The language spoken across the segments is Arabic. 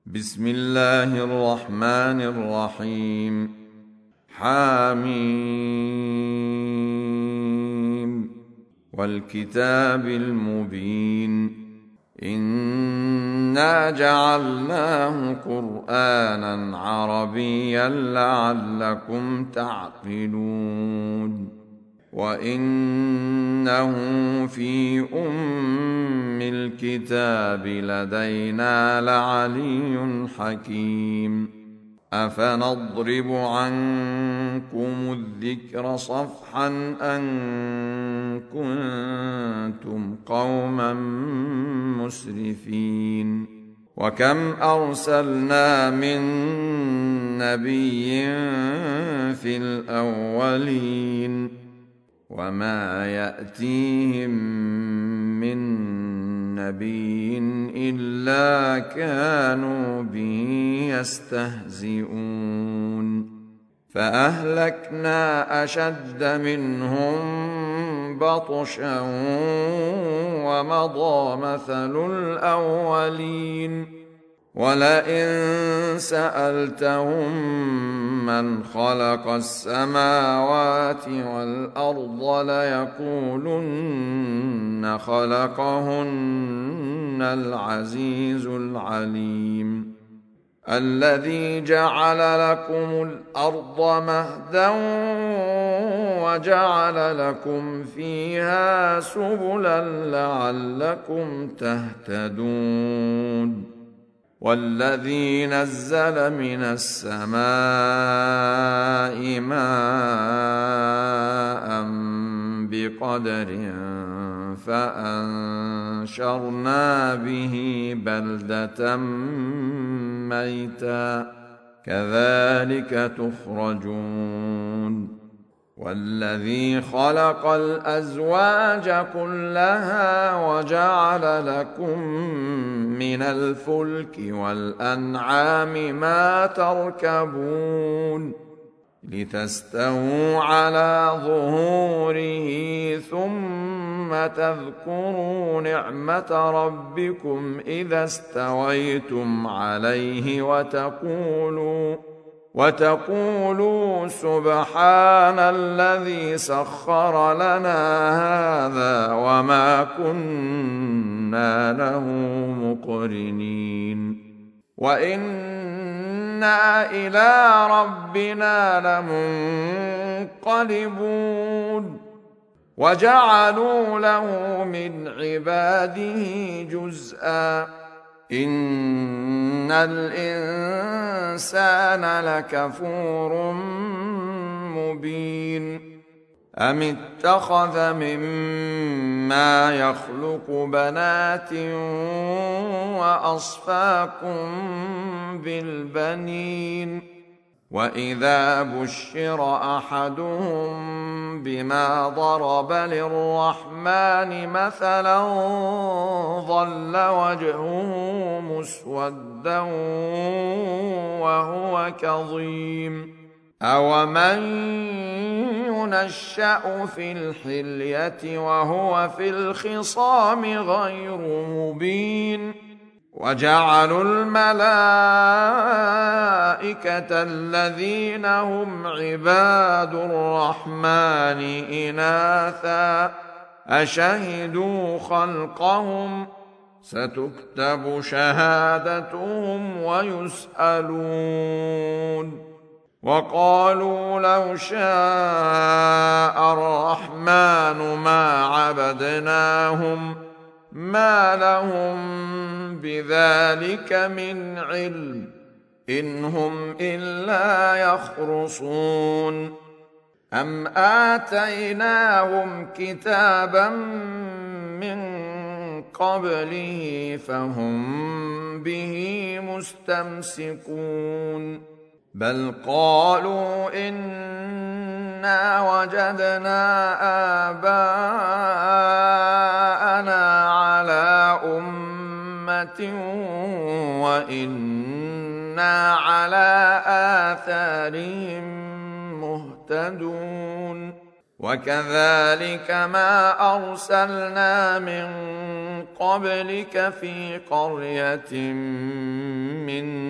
بسم الله الرحمن الرحيم. حميم والكتاب المبين. إنا جعلناه قرآنا عربيا لعلكم تعقلون وإنه في أم الكتاب لدينا لعلي حكيم. أفنضرب عنكم الذكر صفحا أن كنتم قوما مسرفين. وكم أرسلنا من نبي في الأولين وما يأتيهم من نبي إلا كانوا به يستهزئون. فأهلكنا أشد منهم بطشا ومضى مثل الأولين. ولئن سألتهم من خلق السماوات والأرض ليقولن خلقهن العزيز العليم. الذي جعل لكم الأرض مهدا وجعل لكم فيها سبلا لعلكم تهتدون. والذي نزل من السماء ماء بقدر فأنشرنا به بلدة ميتا كذلك تخرجون. والذي خلق الأزواج كلها وجعل لكم من الفلك والأنعام ما تركبون لتستووا على ظهوره ثم تذكروا نعمة ربكم إذا استويتم عليه وتقولوا سبحان الذي سخر لنا هذا وما كنا له مقرنين وإنا إلى ربنا لمنقلبون. وجعلوا له من عباده جزءا إن الإنسان لكفور مبين. أم اتخذ مما يخلق بنات وأصفاكم بالبنين. وإذا بشر أحدهم بما ضرب للرحمن مثلا ظل وجهه مسودا وهو كظيم. أومن ينشأ في الحلية وهو في الخصام غير مبين. وجعلوا الملائكة الذين هم عباد الرحمن إناثا أشهدوا خلقهم ستكتب شهادتهم ويسألون. وقالوا لو شاء الرحمن ما عبدناهم ما لهم بذلك من علم إن هم إلا يخرصون. أم آتيناهم كتابا من قبله فهم به مستمسكون. بل قالوا إنا وجدنا آباءنا على أمة وإنا على آثارهم مهتدون. وكذلك ما أرسلنا من قبلك في قرية من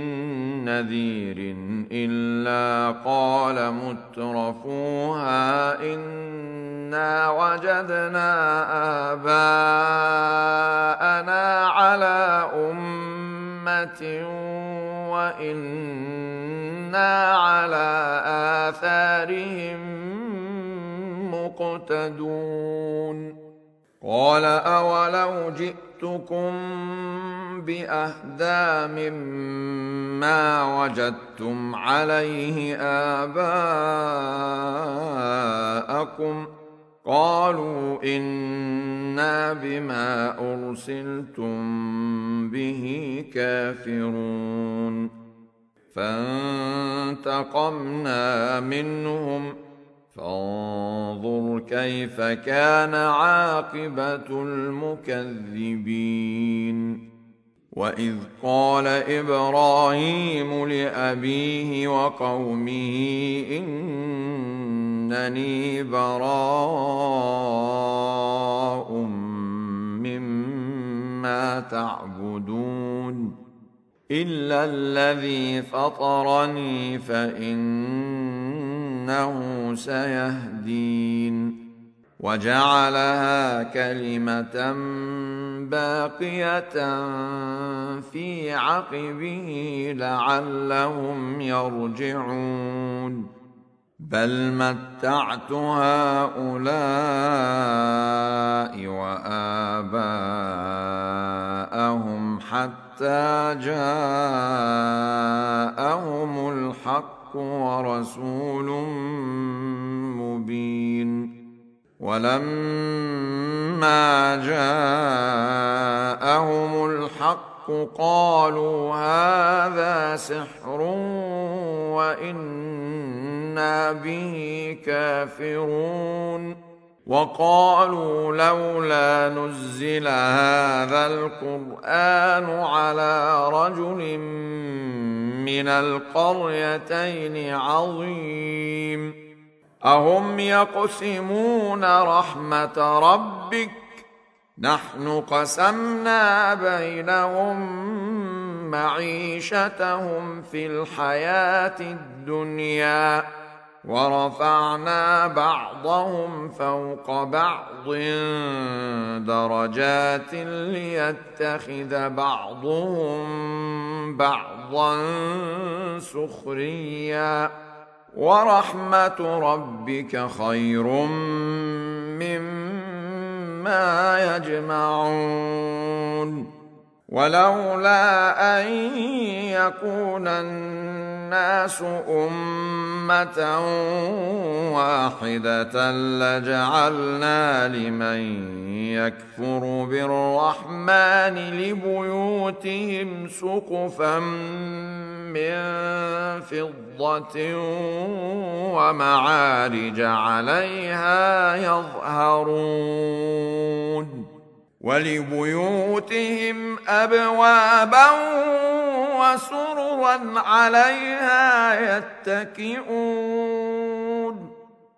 نذير إلا قال مترفوها إنا وجدنا آباءنا على أمة وإنا على آثارهم مقتدون قال أولو جئتكم بأهدى مما وجدتم عليه آباءكم قالوا إنا بما أرسلتم به كافرون فانتقمنا منهم فانظر كيف كان عاقبة المكذبين وإذ قال إبراهيم لأبيه وقومه إنني براء مما تعبدون إلا الذي فطرني فإنه سيهدين وجعلها كلمة باقية في عقبه لعلهم يرجعون بل متعت هؤلاء وآباءهم حتى جاءهم الحق ورسول مبين ولما جاءهم الحق قالوا هذا سحر وإنا به كافرون وقالوا لولا نزل هذا القرآن على رجل من القريتين عظيم أهم يقسمون رحمة ربك نحن قسمنا بينهم معيشتهم في الحياة الدنيا ورفعنا بعضهم فوق بعض درجات ليتخذ بعضهم بعضا سخريا ورحمة ربك خير مما يجمعون ولولا أن يكون الناس أمة واحدة لجعلنا لمن يكفر بالرحمن لبيوتهم سقفا من فضة ومعارج عليها يظهرون ولبيوتهم أبوابا وسررا عليها يتكئون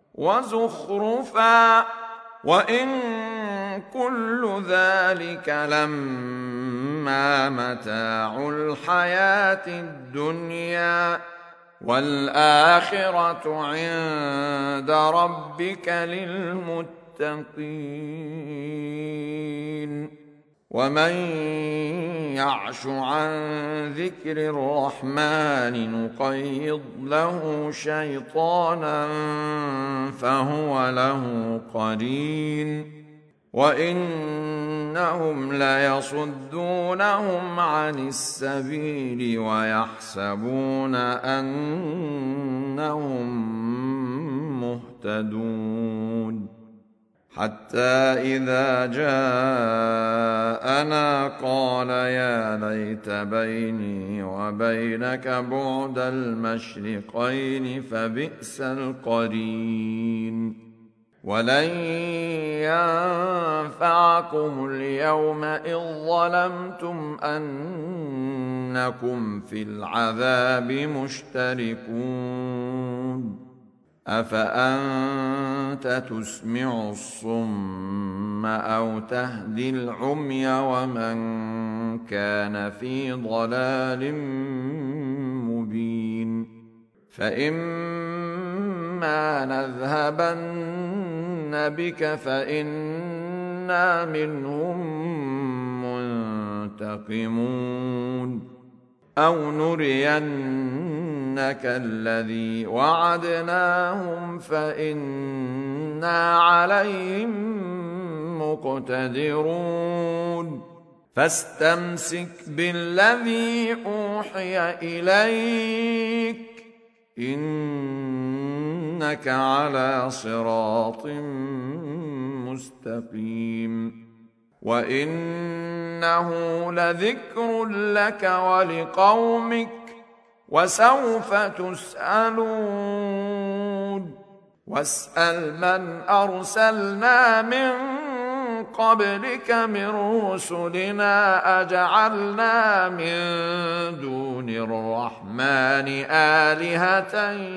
وزخرفا وإن كل ذلك لما متاع الحياة الدنيا والآخرة عند ربك للمتقين ومن يعش عن ذكر الرحمن نقيض له شيطانا فهو له قرين وإنهم ليصدونهم عن السبيل ويحسبون أنهم مهتدون حتى إذا جاءنا قال يا ليت بيني وبينك بعد المشرقين فبئس القرين ولن ينفعكم اليوم إذ ظلمتم أنكم في العذاب مشتركون أفأنت تسمع الصم أو تهدي العمي ومن كان في ضلال مبين فإما نذهبن بك فإنا منهم منتقمون أو نرينك الذي وعدناهم فإنا عليهم مقتدرون فاستمسك بالذي أوحي إليك إنك على صراط مستقيم وإنه لذكر لك ولقومك وسوف تسألون واسأل من أرسلنا من قبلك من رسلنا أجعلنا من دون الرحمن آلهة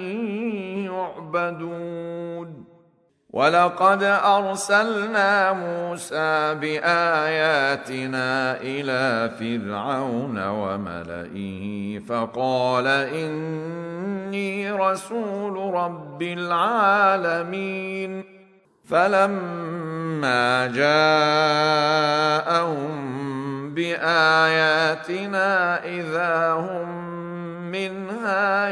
يعبدون ولقد أرسلنا موسى بآياتنا إلى فرعون وملئه فقال إني رسول رب العالمين فلما جاءهم بآياتنا إذا هم منها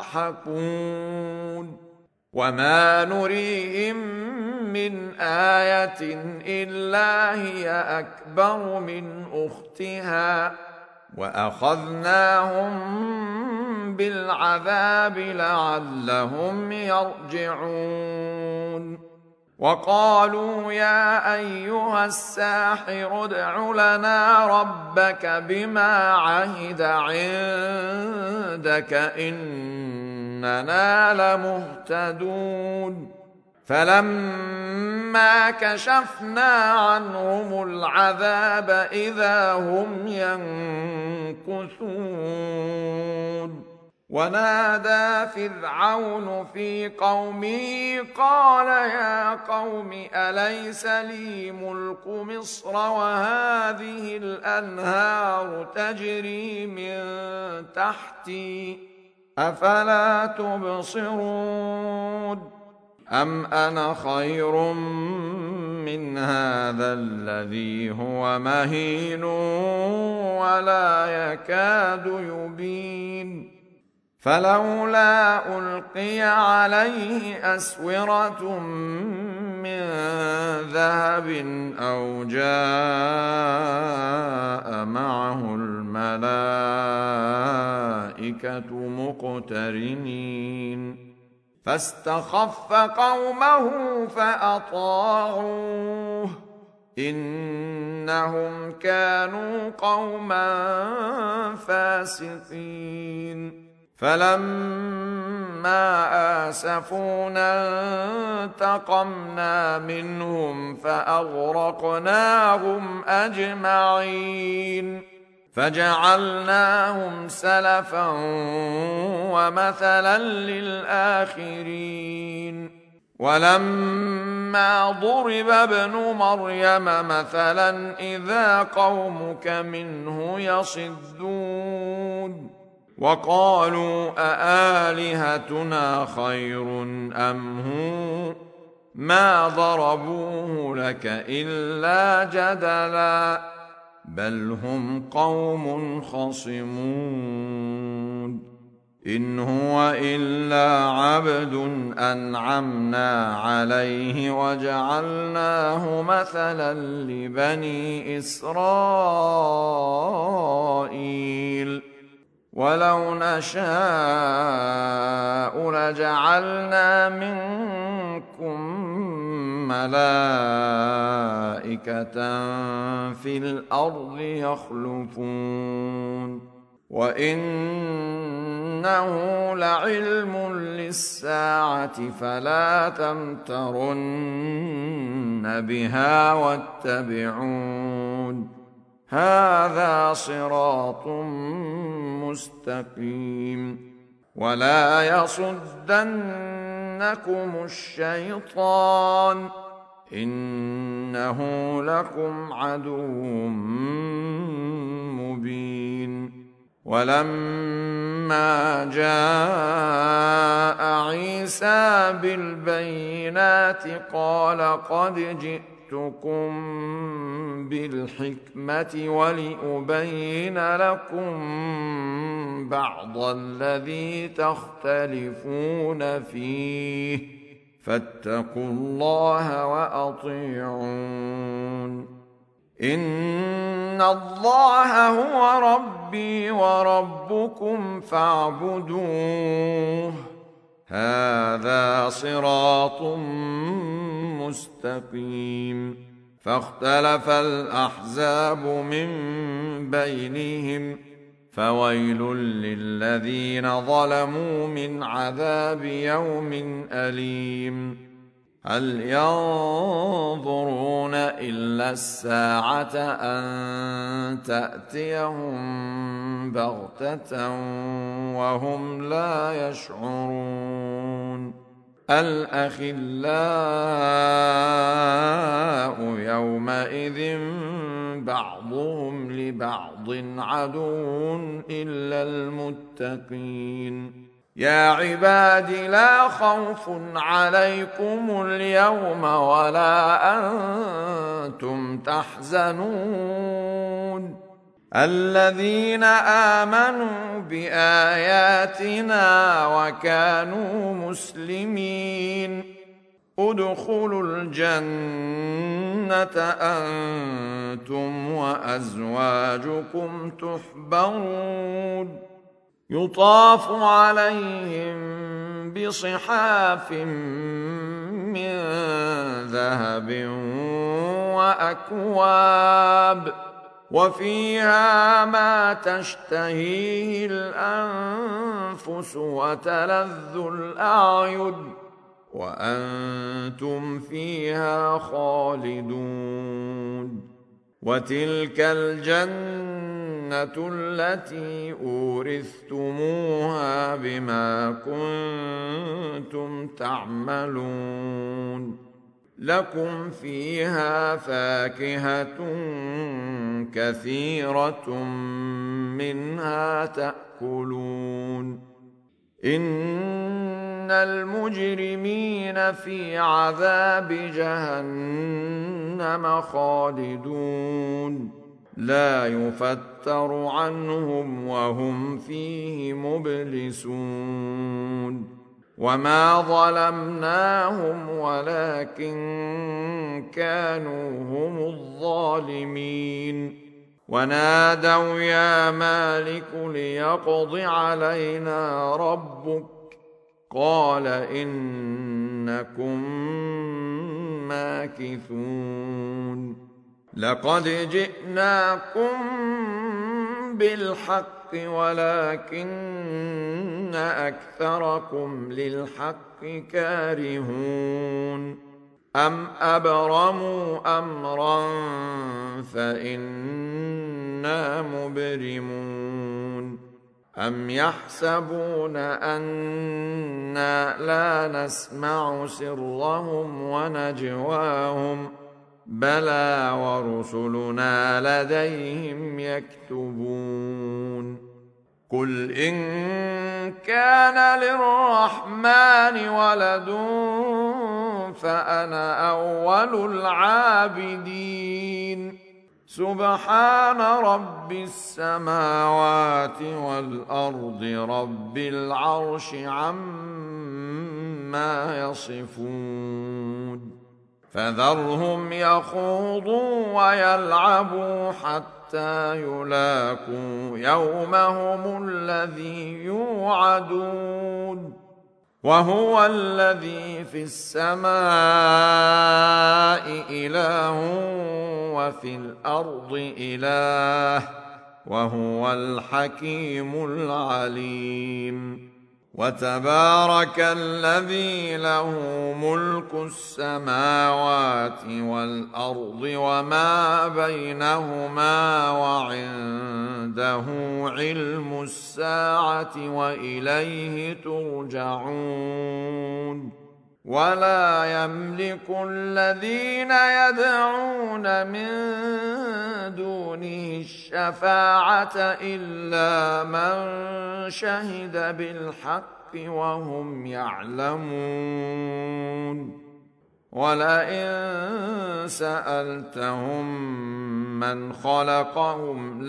يضحكون وما نريهم من آية إلا هي أكبر من أختها وأخذناهم بالعذاب لعلهم يرجعون وقالوا يا أيها الساحر ادع لنا ربك بما عهد عندك إننا لمهتدون فلما كشفنا عنهم العذاب إذا هم ينكثون ونادى فرعون في قومه قال يا قوم أليس لي ملك مصر وهذه الأنهار تجري من تحتي أفلا تبصرون أم أنا خير من هذا الذي هو مهين ولا يكاد يبين فلولا ألقي عليه أسورة من ذهب أو جاء معه الملائكة مقترنين فاستخف قومه فأطاعوه إنهم كانوا قوما فاسقين فلما آسفونا انتقمنا منهم فأغرقناهم أجمعين فجعلناهم سلفا ومثلا للآخرين ولما ضرب ابن مريم مثلا إذا قومك منه يصدون وقالوا أآلهتنا خير أم هو ما ضربوه لك إلا جدلا بل هم قوم خصمون إن هو إلا عبد أنعمنا عليه وجعلناه مثلا لبني إسرائيل ولو نشاء لجعلنا منكم ملائكة في الأرض يخلفون وإنه لعلم للساعة فلا تمترن بها واتبعون هذا صراط مستقيم ولا يصدنكم الشيطان إنه لكم عدو مبين ولما لما جاء عيسى بالبينات قال قد جئتكم بالحكمة ولأبين لكم بعض الذي تختلفون فيه فاتقوا الله وأطيعون إن الله هو ربي وربكم فاعبدوه هذا صراط مستقيم فاختلف الأحزاب من بينهم فويل للذين ظلموا من عذاب يوم أليم هل ينظرون إلا الساعة أن تأتيهم بغتة وهم لا يشعرون الأخلاء يومئذ بعضهم لبعض عدو إلا المتقين يا عباد لا خوف عليكم اليوم ولا أنتم تحزنون الذين آمنوا بآياتنا وكانوا مسلمين ادخلوا الجنة أنتم وأزواجكم تحبرون يطاف عليهم بصحاف من ذهب وأكواب وفيها ما تشتهيه الأنفس وتلذ الأعين وأنتم فيها خالدون وتلك الجنة التي أورثتموها بما كنتم تعملون لكم فيها فاكهة كثيرة منها تأكلون إن المجرمين في عذاب جهنم خالدون لا يفتر عنهم وهم فيه مبلسون وما ظلمناهم ولكن كانوا هم الظالمين ونادوا يا مالك ليقض علينا ربك قال إنكم ماكثون لقد جئناكم بالحق ولكن أكثركم للحق كارهون أم أبرموا أمرا فإنا مبرمون أم يحسبون أنا لا نسمع سرهم ونجواهم بلى ورسلنا لديهم يكتبون قل إن كان للرحمن ولد فأنا أول العابدين سبحان رب السماوات والأرض رب العرش عما يصفون فذرهم يخوضوا ويلعبوا حتى يلاقوا يومهم الذي يوعدون وهو الذي في السماء إله وفي الأرض إله وهو الحكيم العليم وتبارك الذي له ملك السماوات والأرض وما بينهما وعنده علم الساعة وإليه ترجعون ولا يملك الذين يدعون من دونه الشفاعة إلا من شهد بالحق وهم يعلمون ولئن سألتهم من خلقهم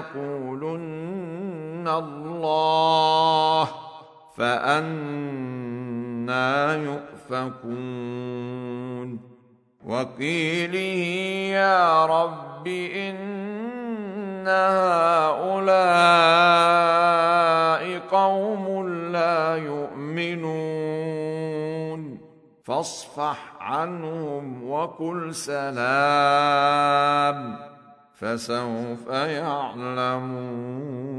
ليقولن الله فأنى يؤفكون وقيله يا رب إن هؤلاء قوم لا يؤمنون فاصفح عنهم وقل سلام فسوف يعلمون